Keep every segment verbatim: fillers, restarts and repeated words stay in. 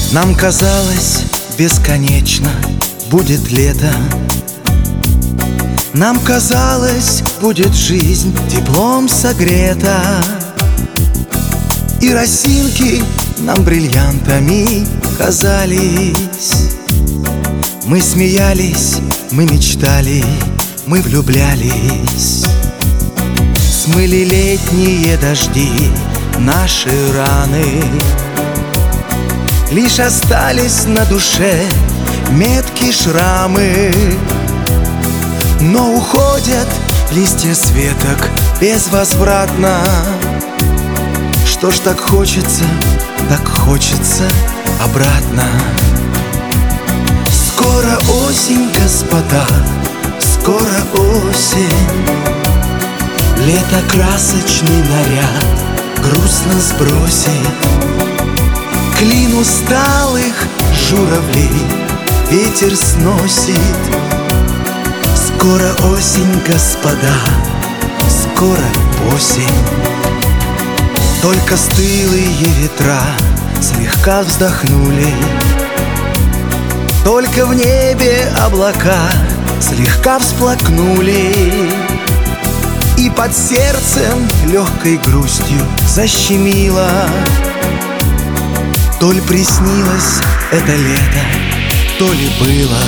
Нам казалось, бесконечно будет лето. Нам казалось, будет жизнь теплом согрета. И росинки нам бриллиантами казались. Мы смеялись, мы мечтали, мы влюблялись. Смыли летние дожди наши раны. Лишь остались на душе метки, шрамы. Но уходят листья с веток безвозвратно. Что ж так хочется, так хочется обратно. Скоро осень, господа, скоро осень. Лето красочный наряд грустно сбросит. Клин усталых журавлей ветер сносит. Скоро осень, господа, скоро осень. Только стылые ветра слегка вздохнули. Только в небе облака слегка всплакнули. И под сердцем легкой грустью защемило. То ли приснилось это лето, то ли было.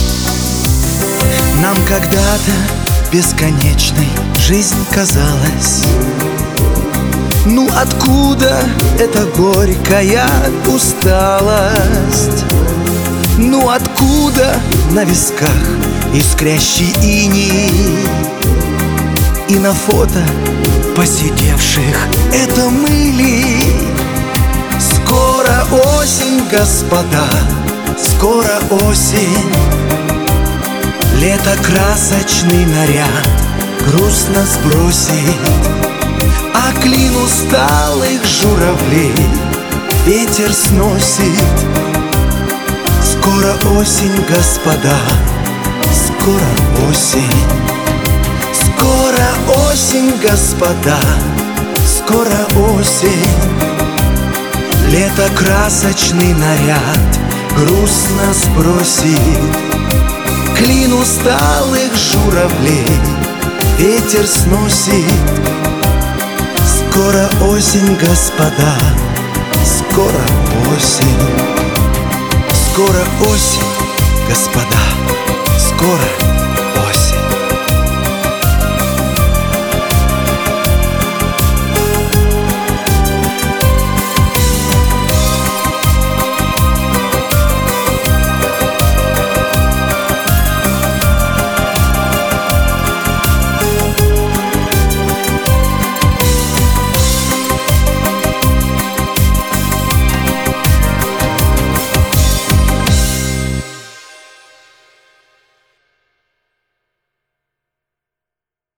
Нам когда-то бесконечной жизнь казалась. Ну откуда эта горькая усталость? Ну откуда на висках искрящий иней? И на фото посидевших это мы ли? Скоро осень, господа, скоро осень. Лето красочный наряд грустно сбросит. А клин усталых журавлей ветер сносит. Скоро осень, господа, скоро осень. Скоро осень, господа, скоро осень. Лето красочный наряд грустно сбросит. Клин усталых журавлей ветер сносит. Скоро осень, господа, скоро осень. Скоро осень, господа, скоро